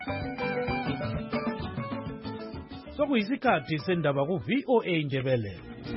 Sokuyisikhathi sendaba ku VOA Indebele.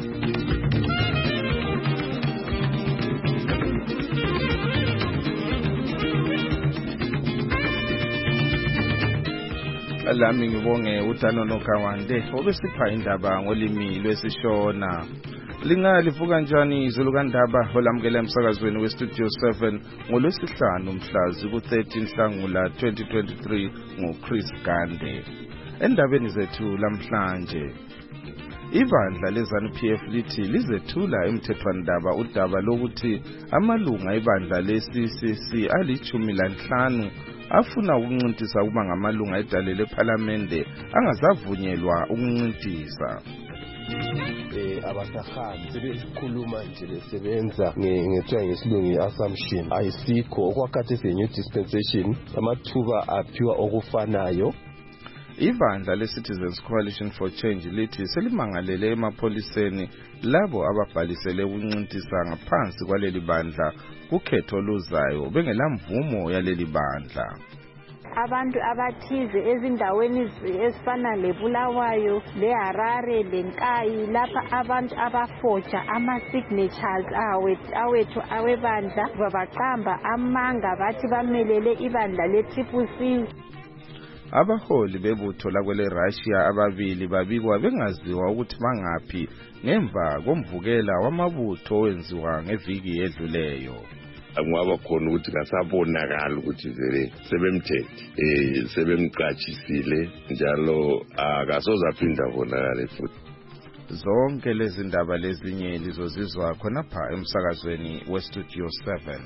Alami ngibonge uDano Nokawande obesipha indaba ngolimi lwesishona. Lingalivuka kanjani izulu kandaba olamukela emsakazweni weStudio 7 ngolwesihlanu mhla ziku-13 Nhlangula 2023 ngoChris Gande. Endabeni zethu lamhlanje, ibandla leZANU-PF lithi lizethula emthethwandaba udaba lokuthi amalunga ibandla leCCC ali-15 afuna ukuncintisa ukuba ngamalunga edale lephalamende angazavunyelwa ukuncintisa. Abasakhani sebekhuluma nje besebenza ngethiwa ngesilungu assumption ayisikho okwakhathi se-new dispensation amathuba aphiwa okufanayo. Ibandla le-Citizens Coalition for Change lithi selimangalele emapholiseni labo ababhalisele ukuncintisa ngaphansi kwaleli bandla kukhetho oluzayo bengelamvumo yaleli bandla. Abantu abathize ezindaweni ezifana leBulawayo, leHarare, leNkayi lapha abantu abafoja ama-signatures awethu awebandla babaqamba amanga bathi bamelele ibandla le-CCC. Abaholi bebutho lakwele Russia ababili babikwa bengaziwa ukuthi bangaphi ngemva komvukela wamabutho owenziwa ngeviki edluleyo. Angaba khona ukuthi ngasabonakala ukuthi vele sebemthethe sebemqachisile njalo akasoza phinda bonakala futhi. Zonke lezi ndaba lezinye lizozizwa khonapha emsakazweni weStudio 7.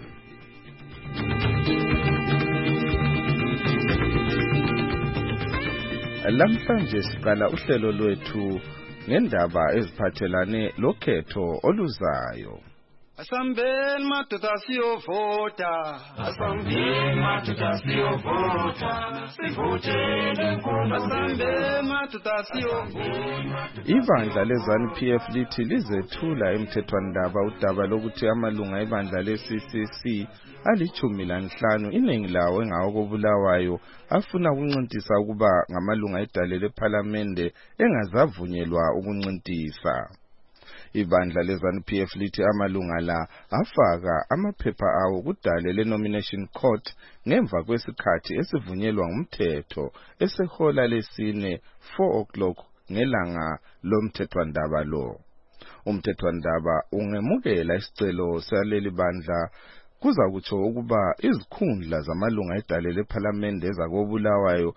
Lamhlanje siqala uhlelo lwethu ngendaba eziphathelane lokhetho oluzayo. Asambeni madoda siyovota, asambeni madoda siyovota, sivotele Nkomo, asambeni madoda siyovota. Ibandla leZANU-PF lithi lizethula emthethwandaba udaba lokuthi amalunga ebandla leCCC ali-15 iningi lawo engawokobulawayo afuna ukuncintisa ukuba ngamalunga edale lephalamende engazavunyelwa ukuncintisa. Ibandla leZANU-PF lithi amalunga la afaka amaphepha awo kudale le-nomination court ngemva kwesikhathi esivunyelwa ngumthetho esehola lesine 4 o'clock ngelanga lomthethwandaba lo. Umthethwandaba ungemukela isicelo saleli bandla kuza kutsho ukuba izikhundla zamalunga edale lephalamende ezakobulawayo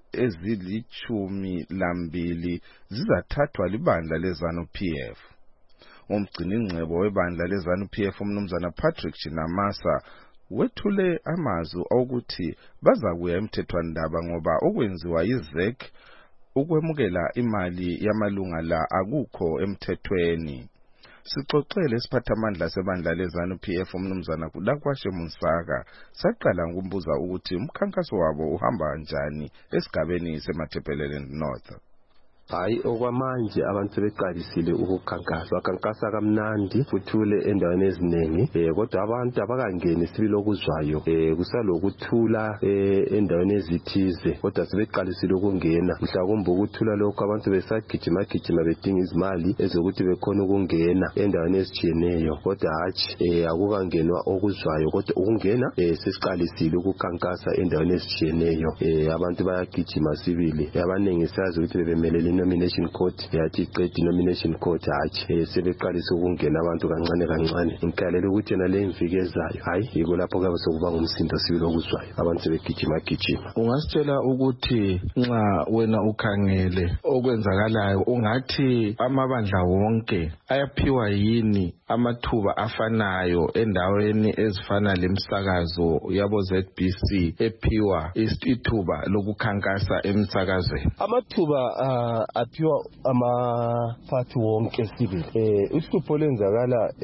ezili-12 zizathathwa libandla leZANU-PF. Umgcini ngcebo webandla leZANU-PF umnumzana Patrick Chinamasa wethule amazwi ukuthi bazakuya emthethwandaba ngoba okwenziwa yiZEC ukwemukela imali yamalunga la akukho emthethweni. Sixoxele isiphathamandla sebandla leZANU-PF umnumzana Kulakwashe Musaka saqala ngokumbuza ukuthi umkhankaso wabo uhamba kanjani esigabeni seMatabeleland North. Hayi okwamanje abantu sebeqalisile ukukhankasa bakhankasa kamnandi futhule endaweni eziningi kodwa abantu abakangeni sibili okuzwayo kusalokuthula endaweni ezithize kodwa sebeqalisile ukungena mhlawumbe ukuthula lokho abantu besagijima bedinga izimali ezokuthi bekhona ukungena endaweni ezitshiyeneyo kodwa hatshi akukangenwa okuzwayo kodwa ukungena sesiqalisile ukukhankasa endaweni ezitshiyeneyo abantu bayagijima sibili abaningi sazi ukuthi bebemelele nomination court yathi iqedi nomination court hatshi sebeqalisa ukungena abantu kancane ngikhalela ukuthi yena le imviki ezayo hayi yiko lapho kabe sokuba ngumsindo sibili okuzwayo abantu sebegijima. Ungasitshela ukuthi nxa wena ukhangele okwenzakalayo ungathi amabandla wonke ayaphiwa yini amathuba afanayo endaweni ezifana lemsakazo yabo ZBC ephiwa isithuba lokukhankasa emsakazweni? Amathuba aphiwa amafati wonke sibili. Uhlupho lenzakala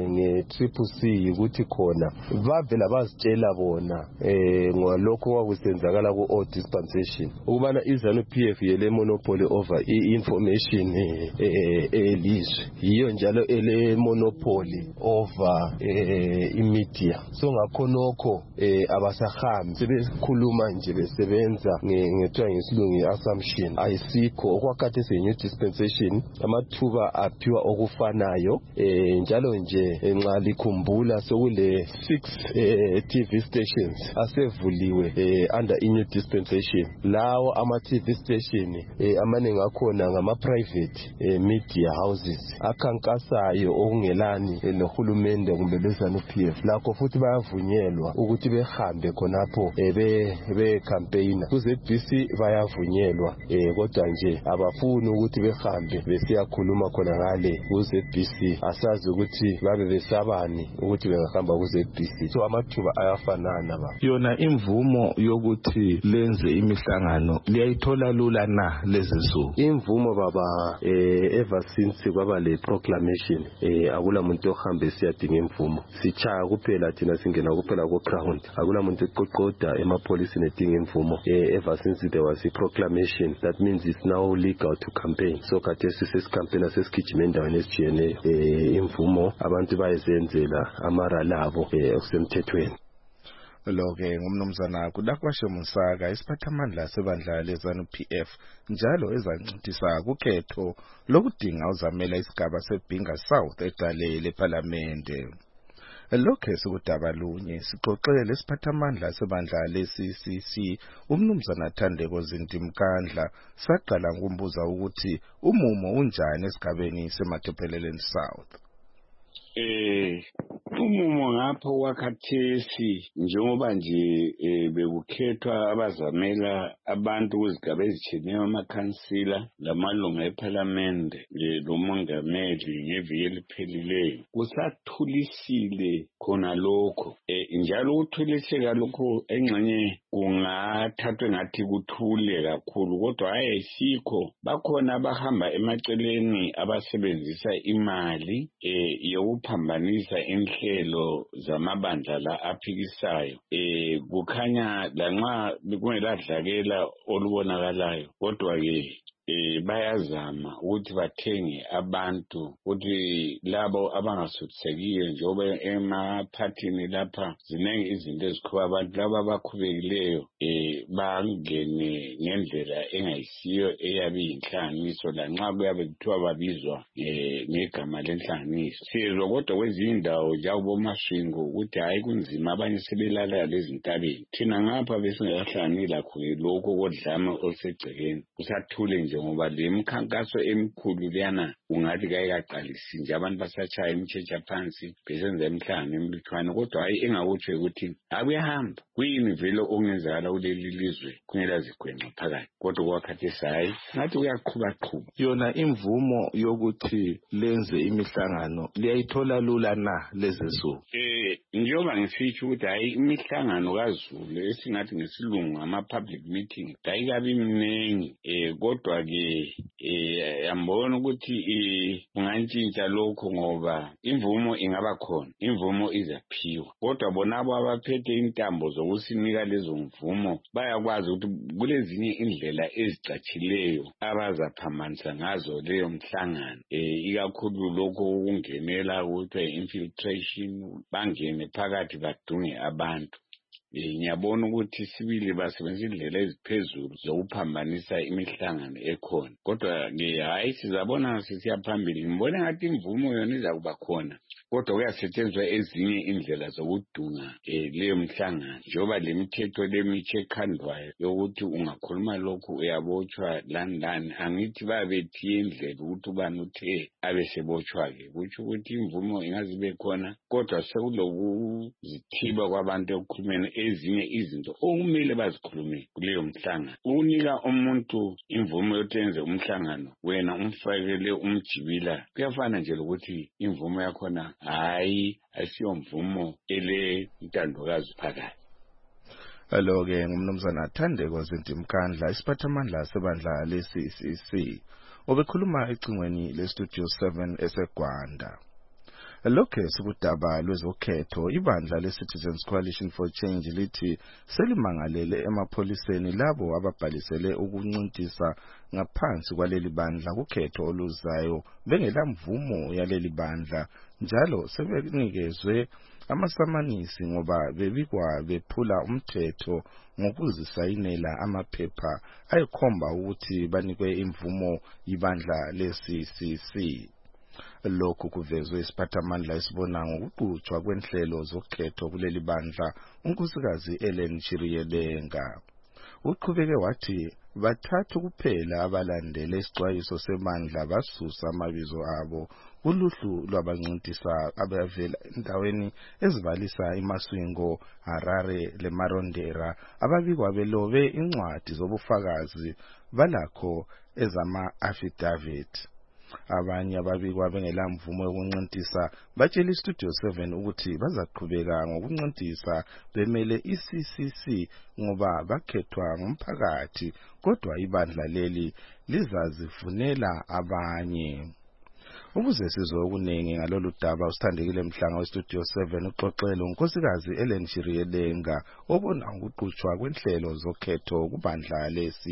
nge-CCC ukuthi khona bavela bazitshela bona ngalokho kwakusenzakala ku-all dispensation ukubana iZANU-PF yele monopoly over i-information elizwe yiyo njalo ele monopoly over imedia. So ngakho nokho abasahambi sebekhuluma nje besebenza ngethiwa ngesilungu assumption ayisikho okwakade se-new dispensation amathuba aphiwa okufanayo njalo nje nxa likhumbula sokule 6 TV stations asevuliwe under i-new dispensation. Lawo ama-TV station amaningi akhona ngama-private media houses akhankasayo okungelani nohulumende kumbe beZANU-PF. Lakho futhi bayavunyelwa ukuthi behambe khonapho be-campaign. Ku-ZBC bayavunyelwa kodwa nje abafuni ukuthi behambe besiyakhuluma khona ngale ku-ZBC. Asazi ukuthi babe besabani ukuthi bengahamba ku-ZBC. So amathuba ayafanana ba. Yona imvumo yokuthi lenze imihlangano liyayithola lula na lezinsuku? Imvumo baba ever since kwaba le proclamation akula muntu ohambe siyadinga imvumo. Sichaya kuphela thina singena kuphela ku ground. Akula muntu eqoqoda emapolisini edinga imvumo. Ever since there was a proclamation that means it's now legal to campaign. So kade sisescampaign asesegijima endaweni esijene imvumo abantu bayezenzela amara labo okusemthethweni. Lo-ke ngumnumzana Kudakwashe Musaka isiphathamandla sebandla leZANU-PF njalo ezancintisa kukhetho lokudinga uzamela isigaba seBhinga South edale lePhalamende. Lokho sikudaba lunye sixoxele isiphathamandla sebandla le-CCC umnumzana Thandeko Zintimkandla saqala ngumbuza ukuthi umumo unjani esigabeni seMathepheleleni South. Umumo ngapho wakhathesi njengoba nje bekukhethwa abazamela abantu kuzigaba ezitshiyeneyo amakhansila lamalunga ePhalamende lomongameli ngeviki eliphelileyo kusathulisile khona lokho njalo ukuthuliseka lokho engxenye kungathathwe ngathi kuthule kakhulu kodwa ayisikho. Bakhona abahamba emaceleni abasebenzisa imali yokuphambanisa inhlelo zamabandla la aphikisayo. Kukhanya lanxa kungeladlakela olubonakalayo kodwa-ke bayazama ukuthi bathenge abantu ukuthi labo abangasuthisekiyo njengoba emaphathini lapha zinengi izinto ezikhuba abantu laba abakhubekileyo bangene ngendlela engayisiyo eyabe iyinhlanganiso lanxa kuyabe kuthiwa babizwa ngegama lenhlanganiso. Siyezwa kodwa kwezinye indawo njengoboMasvingo ukuthi hayi kunzima abanye sebelala lezintabeni. Thina ngapha besingakahlangani lakho-ke lokho kodlame olusegcekeni kusathule nje ngoba le mikhankaso emikhulu leyana ungathi kayikaqalisi nje abantu basatshaya imitshetshha phansi besenza imihlangano emilutshwane kodwa hayi engakutsho ukuthi akuyahamba kuyini vele okungenzakala kuleli lizwe kungela zigwenxa phakathi kodwa kwakhathesi hayi ngathi kuyaqhubaqhuba. Yona imvumo yokuthi lenze imihlangano liyayithola lula na lezinsuku? Njengoba ngisitsho ukuthi hayi imihlangano kaZulu esingathi ngesilungu ama-public meeting kayikabi mningi kodwa-ke yambona ukuthi kungantshintsha lokho ngoba imvumo ingaba khona, imvumo izaphiwa kodwa bonabo abaphethe intambo zokusinika lezo mvumo bayakwazi ukuthi kulezinye indlela ezicatshileyo abazaphambanisa ngazo leyo mhlangano ikakhulu lokho ukungenela kuthiwa infiltration bangene phakathi badunge abantu. Ngiyabona ukuthi sibili basebenzisa indlela eziphezulu zokuphambanisa imihlangano ekhona kodwa-ke hayi sizabona sisiya phambili. Ngibona ngathi imvumo yona izakuba khona kodwa kuyasetshenziswa ezinye indlela zokudunga leyo mhlangano njengoba le mithetho lemitsha ekhandwayo yokuthi ungakhuluma lokhu uyabotshwa lani lani. Angithi babethiye indlela ukuthi ubani uthe abesebotshwa-ke kutsho ukuthi imvumo ingazibe khona kodwa sekulokuzithiba kwabantu ekukhulumeni ezinye izinto okumele bazikhulume kuleyo mhlangano. Ukunika umuntu imvumo yokuyenza umhlangano wena umfakele umjibila kuyafana nje lokuthi imvumo yakhona hayi asiyo mvumo ele intandokazi phakathi. Lo-ke ngumnumzana Thandeko Zintimkandla isiphathamandla sebandla le-CCC obekhuluma ecingweni le-Studio 7 eseGwanda. Lokho sikudaba lwezokhetho ibandla le-Citizens Coalition for Change lithi selimangalele emapholiseni labo ababhalisele ukuncintisa ngaphansi kwaleli bandla kukhetho oluzayo bengelamvumo yaleli bandla njalo sebenikezwe amasamanisi ngoba bebikwa bephula umthetho ngokuzisayinela amaphepha ayikhomba ukuthi banikwe imvumo yibandla le-CCC. Lokhu kuvezwe isiphathamandla esibona ngokuqhutshwa kwenhlelo zokhetho kuleli bandla unkosikazi Ellen Chiriyedenga. Uqhubeke wathi bathathu kuphela abalandele isixwayiso sebandla basusa amabizo abo kuluhlu lwabancintisa abavela endaweni ezibalisa iMaswingo, Harare leMarondera ababikwa belobe incwadi zobufakazi balakho ezama-affidavit. Abanye ababikwa bengelamvumo yokuncintisa batshela iStudio 7 ukuthi bazaqhubeka ngokuncintisa bemele iCCC ngoba bakhethwa ngumphakathi kodwa ibandla leli lizazifunela abanye. Ukuze sizwe okuningi ngalolu daba usithandekile Mhlanga weStudio 7 uxoxele unkosikazi Ellen Chiriyedenga obona ukuqhutshwa kwenhlelo zokhetho kubandla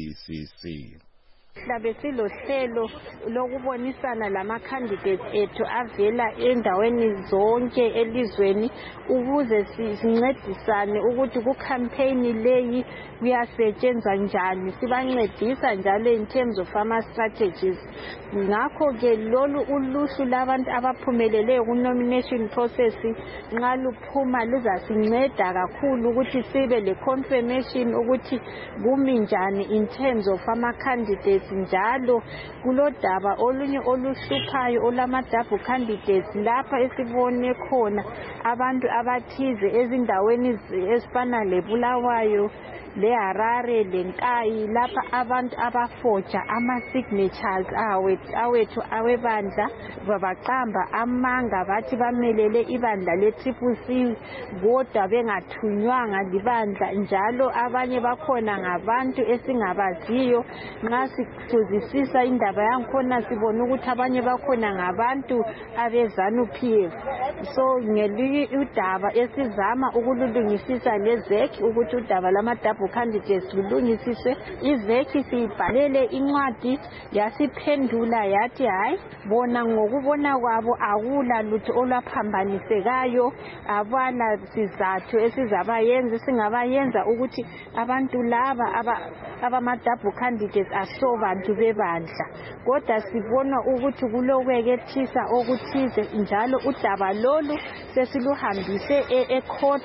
le-CCC. Mhlabe silohlelo lokubonisana lama-candidates ethu avela endaweni zonke elizweni ukuze sincedisane ukuthi ku-campaign leyi kuyasetshenzwa njani, sibancedisa njalo in terms of ama-strategies. Ngakho-ke lolu uluhlu labantu abaphumelele ku-nomination process nxa luphuma luzasinceda kakhulu ukuthi sibe le-confirmation ukuthi kumi njani in terms of ama-candidates. Njalo kulodaba olunye oluhluphayo olama-double candidates lapha esibone khona abantu abathize ezindaweni ezifana leBulawayo leHarare leNkayi lapha abantu abafoja ama-signatures awethu awebandla babaqamba amanga bathi bamelele ibandla le-CCC kodwa bengathunywanga libandla njalo abanye bakhona ngabantu esingabaziyo. Nxa sifuzisisa indaba yankhona sibona ukuthi abanye bakhona ngabantu abezanu-PF. So ngelinye udaba esizama ukululungisisa lezekhi ukuthi udaba lama-double candidates lulungisiswe. Ivekhi siyibhalele incwadi yasiphendula yathi hayi bona ngokubona kwabo akula lutho olwaphambanisekayo abala sizathu esizabayenza singabayenza ukuthi abantu laba abama-double candidates asobantu bebandla kodwa sibona ukuthi kulokwekethisa okuthize njalo udaba lolu sesiluhambise ecourt.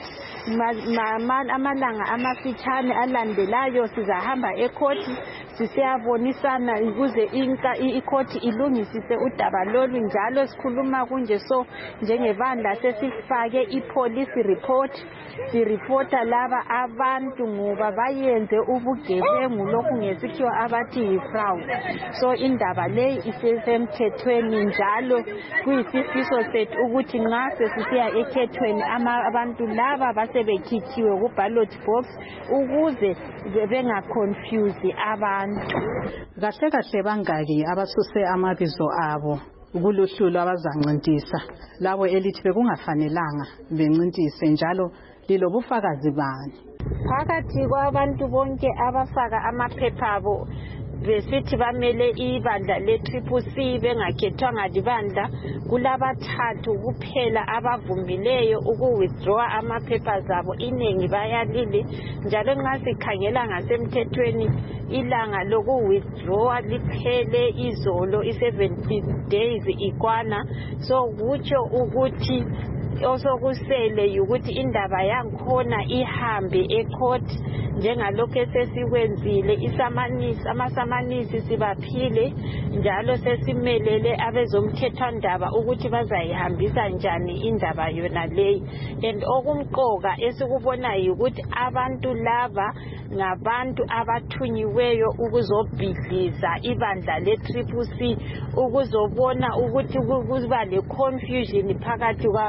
Amalanga amafitshane alandelayo sizahamba ecourt sisiyabonisana ukuze icourt ilungisise udaba lolu njalo sikhuluma kunje so njengebandla sesifake ipolice report siripota laba abantu ngoba bayenze ubugebengu lokhu ngesikhiwa abathi yi-fraud. So indaba leyi isemthethweni njalo kuyisifiso sethu ukuthi nxa sesisiya ekhethweni abantu laba basebekhithiwe ku-ballot box ukuze bengaconfuse abantu. Kahle kahle bangaki abasuse amabizo abo kuluhlu lwabazancintisa labo elithi bekungafanelanga bencintise njalo lilobufakazi bani? Phakathi kwabantu bonke abafaka amaphepha abo besithi bamele ibandla le-CCC bengakhethwanga libandla kulabathathu kuphela abavumileyo uku-withdraw amaphepha zabo. Iningi bayalile njalo nxa sikhangela ngasemthethweni ilanga loku-withdraw liphele izolo i-70 days ikwana. So kutsho ukuthi osokusele yukuthi indaba yankhona ihambe ecourt njengalokho esesikwenzile amasamanisi sibaphile njalo sesimelele abezomthethwandaba ukuthi bazayihambisa njani indaba yona leyi. And okumqoka esikubona yukuthi abantu laba ngabantu abathunyiweyo ukuzobhidliza ibandla le-CCC ukuzobona ukuthi kuba le-confusion phakathi kwama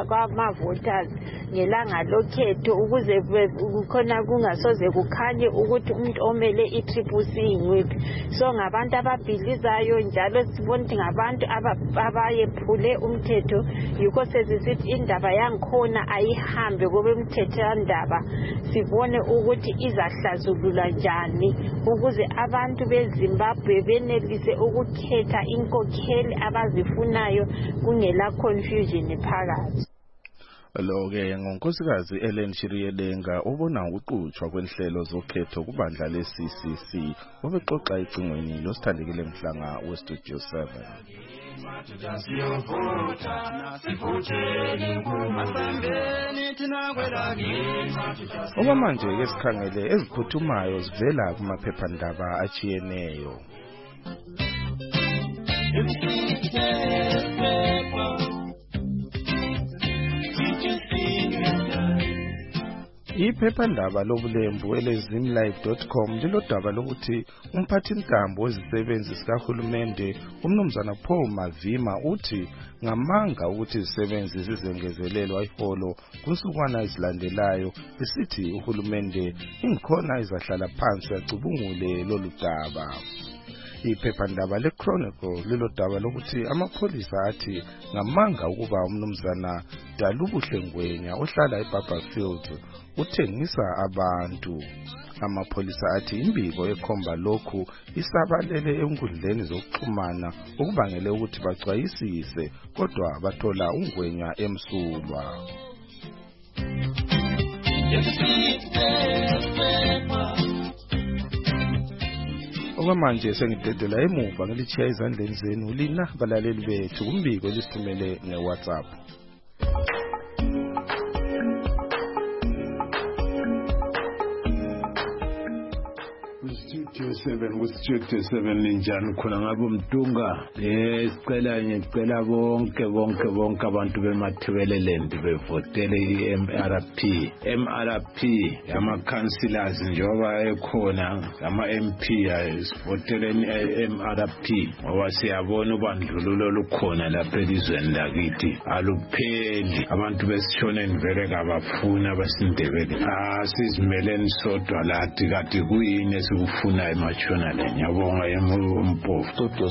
ngama-voters ngelanga lokhetho ukuze khona kungasoze kukhanye ukuthi umuntu omele i-triple C ngwiphi. So ngabantu ababhilizayo njalo sibona ukuthi ngabantu abayephule umthetho, yikho sesisithi indaba yangikhona ayihambe kube umthethwandaba sibone ukuthi izahlazulula njani ukuze abantu beZimbabwe benelise ukukhetha inkokheli abazifunayo kungela confusion phakathi. Lo-ke ngonkosikazi Ellen Shiriyedenga obona ukuqhutshwa kwenhlelo zokhetho kubandla le-CCC obexoxa ecingweni losithandekile Mhlanga weStudio 7. Okwamanje ke sikhangele eziphuthumayo zivela kumaphephandaba achiyeneyo. Iphephandaba lobulembu elezimlive.com lilodaba lokuthi umphathintambo wezisebenzi zikahulumende umnumzana Paul Mavima uthi ngamanga ukuthi izisebenzi zizengezelelwa iholo kunsukwana ezilandelayo, isithi uhulumende ingikhona izahlala phansi yacubungule lolu daba. Iphephandaba leChronicle lilodaba lokuthi amapholisa athi ngamanga ukuba umnumzana Dalubuhle Ngwenya ohlala eBarberfield uthengisa abantu. Amapholisa athi imbiko ekhomba lokhu isabalele enkundleni zokuxhumana okubangele ukuthi baxwayisise kodwa bathola uNgwenya emsulwa. Okwamanje sengidedela emuva ngilichiya izandleni zenu lina balaleli bethu kumbiko lisithumele ngeWhatsApp. Studio 7 ninjani khona ngabe umdunga sicela bonke abantu bemathebeleland bevotele MRP ama councillors njoba ekhona ama MP sivotele MRP ngoba siyabona ubandlululo lukhona lapha elizweni lakithi alupheli, abantu besishoneni vele kabafuna abasindebele sizimeleni sodwa lathi kade kuyini esikufuna emashonale. Ngiyabonga umpofu. Studio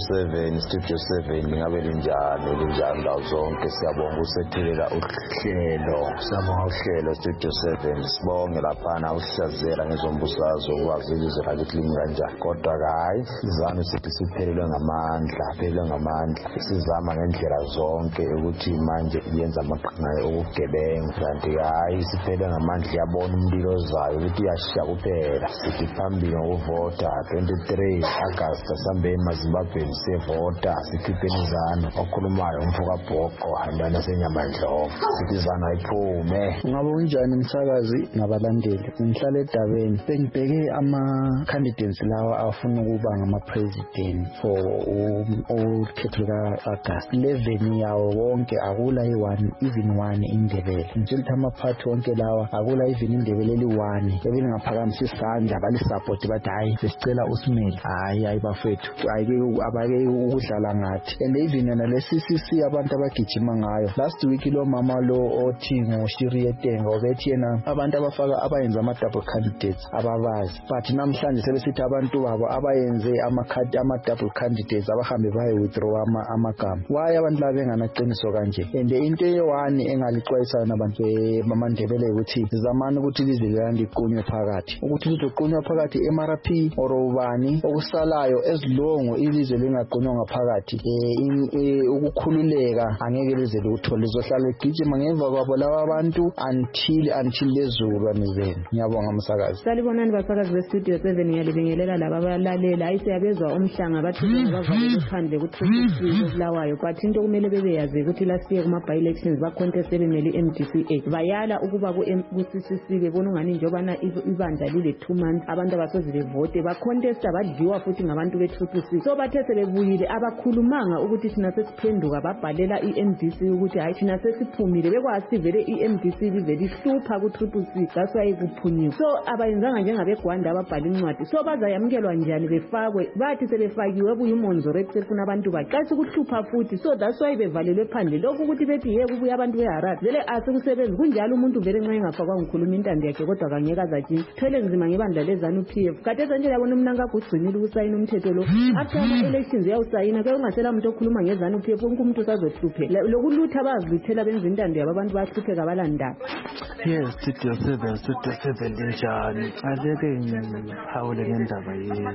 7 ngabe linjani ndawo zonke, siyabonga usethelela uhlelo, siyabonga uhlelo Studio 7, sibonge laphana uhlazela ngezombusazwe ukwazi ilizwe lakithi limi kanjani, kodwa hayi sizame sithi siphelelwe ngamandla, sizama ngendlela zonke ukuthi manje yenza amaqhinga okugebengu, kanti hayi siphelelwe ngamandla. Yabona umlilo zayo ukuthi iyashiya kuphela, sithi phambili ngokuvota 23 August sambe eMazimbabweni sevota, sikhiphe imizana okhulumayo umfuka bhoko handana senyamandlovu, sithi izana iphume. Ngabe unjani umsakazi nabalandeli? Ngihlala eDabeni, bengibheke ama-candidates lawa afuna ukuba ngama-president for ukhetho ka-August 11 yawo wonke akula even one indebele. Ngitshela ukuthi amaphathi wonke lawa akula even indebele eli-1 ebelingaphakamisa isandla balisupport bathi hayi sicela uSmith, hayi bafethu abake ukudlala ngathi. And even yena le-CCC abantu abagijima ngayo last week lo mama lo othi ngoShiriyedenga obethi yena abantu abafaka abayenza ama-double candidates ababazi, but namhlanje sebesithi abantu babo abayenze ama-double candidates abahambe baye-withdraw amagama. Why abantu laba benganaqiniso kanje? And into ye-1 engalixwayisa nabantu bamaNdebele ukuthi zamani ukuthi ilizwe liqunywe phakathi, ukuthi lizoqunywa phakathi MRP or ubani okusalayo ezilongo ilizwe lingaqunywa ngaphakathi. Ukukhululeka angeke lize luthole, lizohlala ligijima ngemva kwabo laba abantu until lezulwane zenu. Ngiyabonga msakazi. Salibonani basakazi beStudio 7, ngiyalibingelela laba abalalela. Ayisiyabezwa umhlanga bathi bavale phandle ku-3 Bulawayo, kwathi into kumele bebeyazi ukuthi lasiye kuma-by-elections bacontest bemele i-MDC8 bayala ukuba ku-CCC bebona ungani njobana ibandla lile 2 months abantu abasoze bevote bakhona contest abadliwa futhi ngabantu be-TCC. So bathe sebebuyile abakhulumanga ukuthi thina sesiphenduka babhalela i-MDC ukuthi hayi thina sesiphumile bekwazi vele i-MDC livele ihlupha ku-TCC that's why kuphunyiwe. So abayenzanga njengabegwanda ababhala incwadi. So bazayamukelwa njani befakwe bathi sebefakiwe buyimonzo rekusefuna abantu baqasa ukuhlupha futhi. So that's why bevalelwe phandle lokhu ukuthi bethi ye kubuya abantu beHarare vele asikusebenzi kunjalo umuntu vele nxa engafakwa ngikhuluma intando yakhe kodwa kangeka zathi thwele nzima ngebandla lezanu PF kade nje yabona umnanga kugcinile ukusayina umthetho lo after ama-elections uyawusayina ke ungasela umuntu okhuluma ngezanu PF wonke umuntu usazohlupheka lokulutha baziluthela benza intando yabo abantu bahlupheka balandaba. Yes, Studio 7 linjani aleke ngihawule ngendaba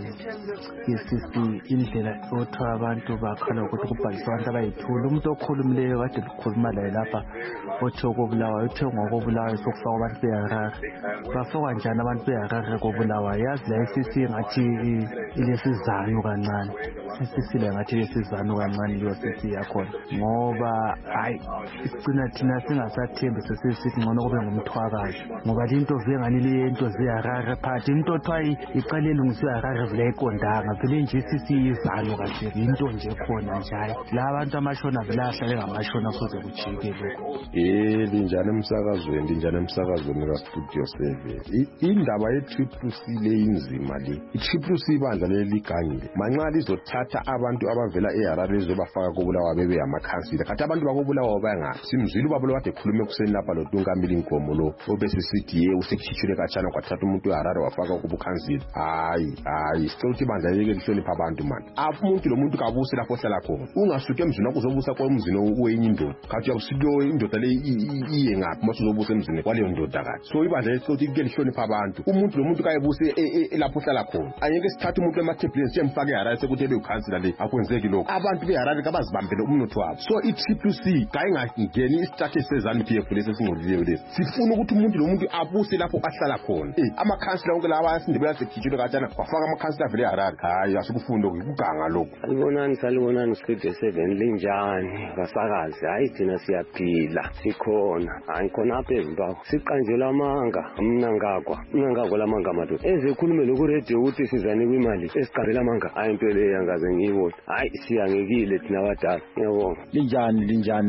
yesisi indlela othiwa abantu bakhala ukuthi kubhaliswa abantu abayithula umuntu okhulumileyo kade likhuluma laye lapha othiwa kobulawayo uthe ngokobulawayo sokufakwa abantu beHarare bafakwa njani abantu beHarare kobulawayo yazi la isisi ngathi ilesizano kancane isisi la ngathi ilesizano kancane leyo sisi yakhona ngoba hayi igcina thina singasathembi sesithi ngcono kube ngumthwakazi ngoba into vengani le into zeHarare phakathi into othiwa iqale elungiswe eHarare vele ayikondanga vele nje isisi izano kahle into nje khona njalo la abantu amashona vele ahlale ngamashona kuze kujike lokho. Linjani emsakazweni kaStudio 7 indaba ye-TCC le inzima le i-TCC ibandla leligangile manxa lizothatha abantu abavela eHarare lizobafaka kobulawa bebe amakhansila kanti abantu bakobulawa bayangaphi simzwile ubaba lo kade ekhulume kuseni lapha lo Tungamile Inkomo lo obesesithi ye usekhishile kachana kwathatha umuntu eHarare wafaka kubukhansila hayi sicela ukuthi ibandla leke lihlonipha abantu manje umuntu lo muntu kabuse lapho ohlala khona ungasuke emzini wakho uzobusa kwa emzini wenye indoda kanti uyabusilo indoda le iye ngaphi mase uzobusa emzini kwaleyo ndoda kanti so ibandla lesicela ukuthi ke lihlonipha abantu umuntu lo muntu kayebuse lapho ohlala khona anyeke sithatha umuntu emathebuleni siyemfaka eHarare sekuthi ebe ukhansila le akwenzeki lokho abantu beHarare kabazibambele umnotho wabo so i-TCC kayingangeni isitathe sezanu PF lesi singcolileyo lesi sifuna ukuthi umuntu lo muntu abuse lapho ahlala khona amakhansila wonke lawa asindebela sekhitshile kajana wafaka amakhansila vele eHarare hayi asikufundo kuganga lokho. Salibonani Studio 7 linjani basakazi hayi thina siyaphila sikhona hayi khona apha eZimbabwe siqanjela amanga mnangagwa lamanga madoda ezekhulume loku radio ukuthi sizane kwimali esiqarela amanga hayi impela yangaze ngiyibona hayi siyangekile thina abadala ngiyabonga. Linjani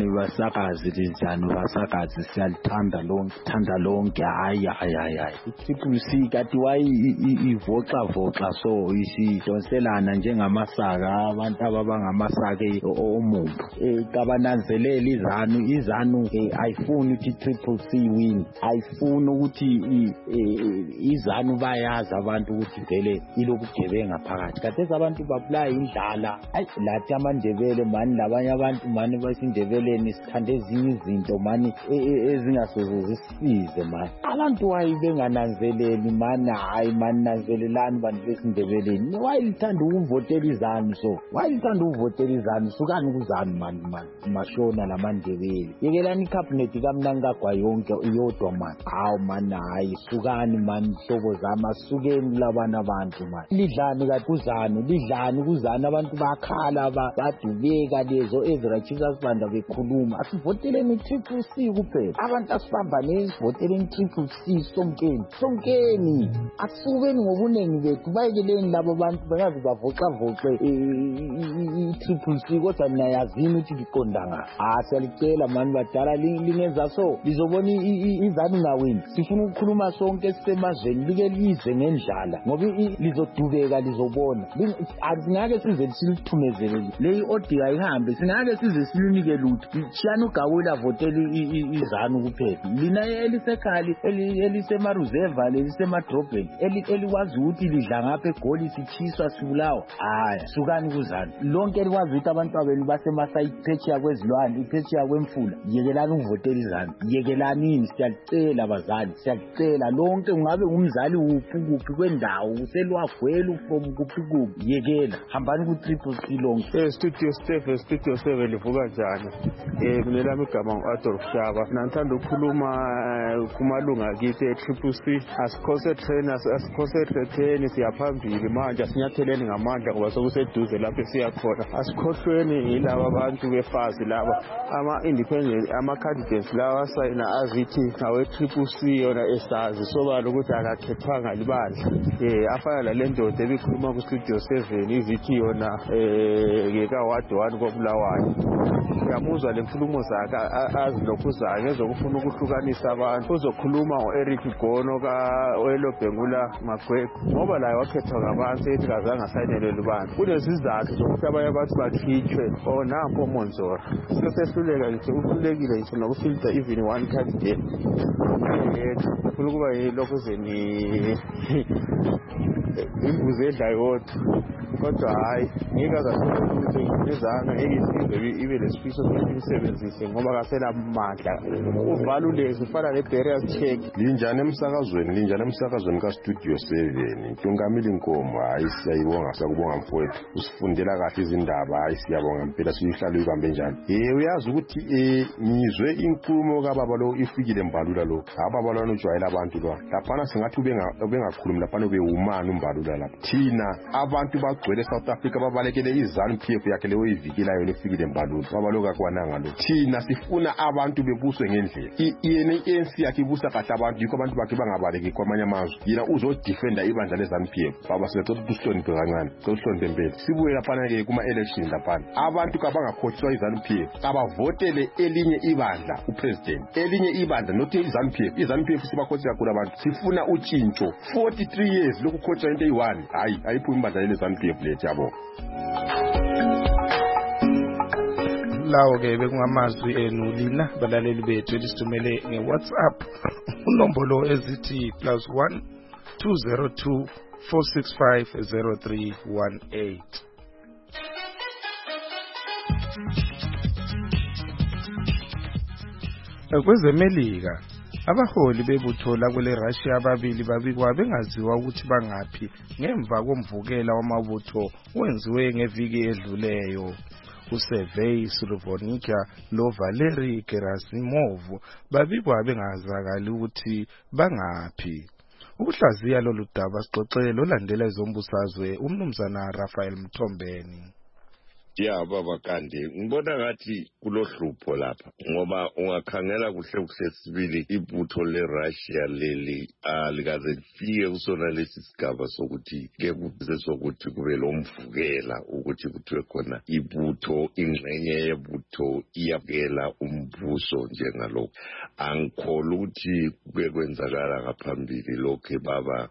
basakazi siyalithanda lonke hayi i-TCC kati ivoxa so isidonselana njengamasaka abantu ababangamasaka omuntu kabananzelela izanu ayifuni ukuthi i-TCC win ayifuni ukuthi izanu bayazi abantu ukuthi vele ilokugebenga phakathi kade abantu baplaya indlala lathi amandebele mani labanye abantu mani basindebeleni sithanda ezinye izinto mani ezingasoze zisize mani abantu wayibengananzeleli mani hayi mani nanzelelani bantu besindebeleni wayilithanda ukuvotela izanu so wayilithanda ukuvotela izanu sukani kuzanu mani mashona lamandebele yekelani ikhabhinethi kamnankagwa yonke iyodwa mani hawu mani hayi sukani mani hlobo zami asukeni labana abantu mani lidlani kuzanu abantu bakhala badubeka lezo Ezra Jesus banda bekhuluma asivoteleni i-TCC kuphela abantu asibambaneni sivoteleni i-TCC sonkeni asukeni ngobunengi bethu bayekeleni labo bantu bangazi bavoxa i-TCC kodwa mina yazini ukuthi liqonda ngaphi siyalicela mani badala lingenza so lizobona izanu ngawini sifuna ukukhuluma sonke sisemazweni like lize ngendlala ngoba lizodubeka lizobona asingake size silithumezele le order ayihambe singake size silunike lutho shiyana ugawula votela izanu kuphela lina elisekhali elisemaruzeva elisemadrobheni elikwazi ukuthi lidla ngapha eGoli sichiswa sibulawa sukani kuzanu lonke elikwazi ukuthi abantu abenu basemasayiphechiya kwezilwane iphechiya kwemfula yekelani ukuvotela izanu yekelanini siyalicela bazali siyacela lonke ungabe ngumzali kuphi kwendawo uselwagwela from kuphi yekela hamba hambani ku-triple C lonke. Studio 7 livuka njani? Mina lami igama ngu-Adolf Shaba. Nanthanda ukukhuluma kumalunga kithi e-Triple C. Asiconcentrate siyaphambili manje asinyatheleni ngamandla ngoba sokuseduze lapho siya khona. Asikhohlweni yilaba abantu befazi laba ama-independent ama-candidates lawa asayina azithi nawe-Triple C yona esazi sobala ukuthi akakhethwanga libandla. Afana nale ndoda ebikhuluma ku-Studio 7 izithi yona ngeka-Ward 1 koBulawayo. Ngiyamuzwa le nkulumo zakhe azilokhuzayo ngezokufuna ukuhlukanisa abantu. Uzokhuluma ngo-Eric Gono ka-Welo Bengula Magwego ngoba laye wakhethwa ngabantu ethi kazange asayinelwe libandla. Kunesizathu zokuthi abanye abantu bakhitshwe nampo Monzora. Sesehluleka ngithi uhlulekile ngisho nokufilter even one candidate. Ufuna ukuba yilokhu zeni imbuzi edla yodwa kodwa hayi ngikazahluleka ngizanga ngekisizwe ibe lesifiso sokusebenzisa ngoba kasela amandla uvalulezi ufana ne-barrier check. Linjani emsakazweni ka-Studio 7 Ntungamili Nkomo hayi siyayibonga sakubonga mfowethu usifundela kahle izindaba hayi siyabonga mpela siyihlalo ibambe njani. Uyazi ukuthi ngizwe inkulumo kababa lo ifikile Mbalula lo ababa lo ujwayela abantu lo laphana singathi ubengakhulumi laphana ubewumani uMbalula lapha. Thina abantu bagcwele South Africa babalekele iZANU-PF yakhe leyo ivikelayo lefikile Mbalula baba lo kakwananga lo. Thina sifuna abantu bebuswe ngendlela yena i-ANC yakhe ibusa kahle abantu yikho abantu bakhe bangabaleki kwamanye amazwe. Yena uzodefenda ibandla leZANU-PF baba sicela ukuhloniphe kancane uhloniphe impela sibuye laphana ke kuma-election laphana abantu kabangakhotshiswa iZANU-PF abavotele elinye ibandla upresident elinye ibandla nothi iZANU-PF sibakhotshisa kakhulu abantu sifuna utshintsho 43 years lokhu khotshwa into eyi-1 hayi ayiphumi ibandla leZANU-PF lethu yabo. Lawo ke bekungamazwi enu lina balaleli bethu elisithumele nge-WhatsApp unombolo ezithi +1 202 465 0318. Kwezemelika abaholi bebutho lakule Russia ababili babikwa bengaziwa ukuthi bangaphi ngemva komvukela wamabutho wenziwe ngeviki edluleyo. uSergei Srivonika loValery Gerasimov babikwa bengazakali ukuthi bangaphi. Ukuhlaziya lolu daba sixoxele olandela izombusazwe umnumzana Raphael Mthombeni. Ya baba Kande ngibona ngathi kulohlupho lapha ngoba ungakhangela kuhle sibili ibutho leRussia leli alikaze lifike kusona lesi sigaba sokuthi ke kuze sokuthi kube lomvukela ukuthi kuthiwe khona ibutho ingxenye yebutho iyabukela umbuso njengalokho. Angikholwa ukuthi kuke kwenzakala ngaphambili lokho baba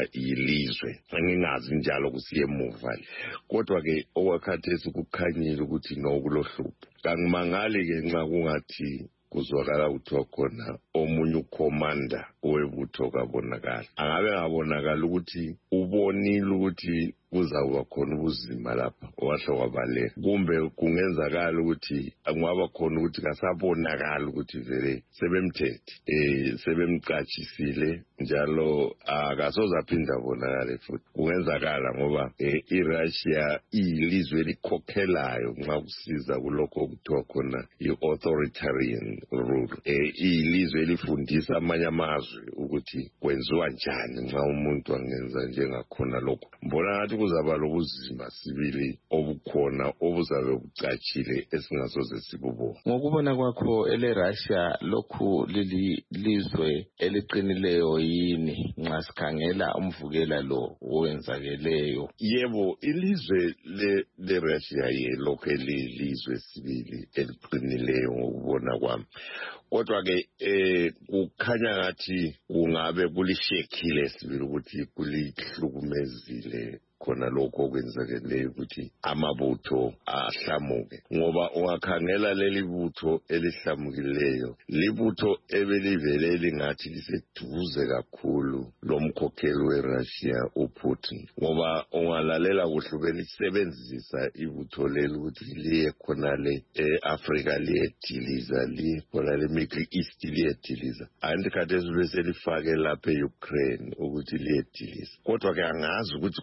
ilizwe ngingazi njalo kusiye emuva kodwa ke okwakhathesi kukhanyile ukuthi nokulohlupho kangimangali ke nxa kungathi kuzwakala kuthiwa khona omunye ukhomanda owebutho kabonakala angabe ngabonakala ukuthi ubonile ukuthi kuzawuba khona ubuzima lapha wahle wabaleka kumbe kungenzakala ukuthi angaba khona ukuthi kasabonakala ukuthi vele sebemthethe sebemcatshisile njalo akasoze aphinda abonakale futhi kungenzakala ngoba iRussia iyilizwe elikhokhelayo nxa kusiza kulokho kuthiwa khona i-authoritarian rule iyilizwe elifundisa amanye amazwe ukuthi kwenziwa njani nxa umuntu angenza njengakhona lokho. Mbona ngathi kuzaba lobuzima sibili obukhona obuzabe bucatshile esingasoze sibubone. Ngokubona kwakho eleRussia lokhu lilizwe eliqinileyo yini nxa sikhangela umvukela lo owenzakeleyo? Yebo, ilizwe leRussia lokhu elilizwe sibili eliqinileyo ngokubona kwami. Kodwa ke kukhanya ngathi kungabe kulishekile sibili ukuthi kulihlukumezile khona lokho okwenzakeleyo ukuthi amabutho ahlamuke ngoba ungakhangela leli butho elihlamukileyo libutho ebelivele lingathi liseduze kakhulu lomkhokheli weRussia uPutin ngoba ungalalela kuhle belisebenzisa ibutho leli ukuthi liye khona le eAfrica liyediliza liye khona le Middle East liyediliza anti khathesi bese lifake lapha eUkraine ukuthi liyediliza kodwa ke angazi ukuthi khona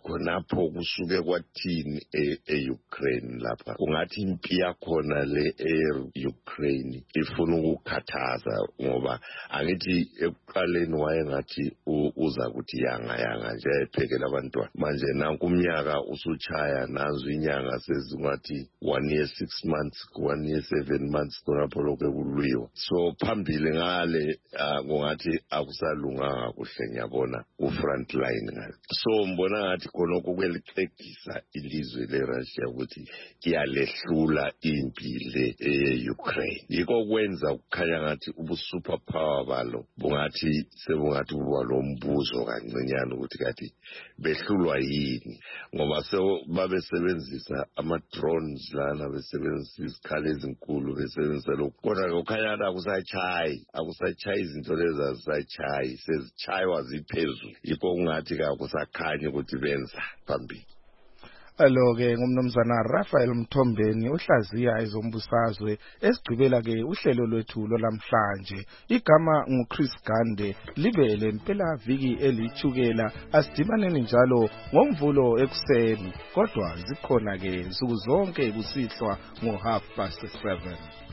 lapho kusuke kwathini e-Ukraine lapha kungathi impi yakhona le e-Ukraine ifuna ukukhathaza ngoba angithi ekuqaleni wayengathi uza kuthi yanga nje ephekela abantwana manje nanku umnyaka usuchaya nazo inyanga sezingathi 1 year 6 months 1 year 7 months khonapho lokho kulwiwa so phambili ngale kungathi akusalunganga kuhle ngiyabona ku front line ngale so mbona ngathi khonoko kweliqedisa ilizwe leRussia ukuthi iyalehlula impi le e-Ukraine yiko kwenza ukukhanya ngathi ubusuper power balo bungathi sebungathi kuba lombuzo kancinyane ukuthi kathi behlulwa yini ngoba babesebenzisa ama drones lana besebenzisa izikhali ezinkulu besebenzisa lokho kodwa kukhanya akusachayi izinto lezi azisachayi sezichaywa ziphezulu yiko kungathi akusakhanya ukuthi benza phambili. Alo-ke ngumnumzana Raphael Mthombeni uhlaziya ezombusazwe esigqibela-ke uhlelo lwethu lwalamhlanje igama nguChris Gande libele mpela viki elithukela asidibaneni njalo ngomvulo ekuseni kodwa zikhona-ke nsuku zonke kusihlwa ngo 7:30.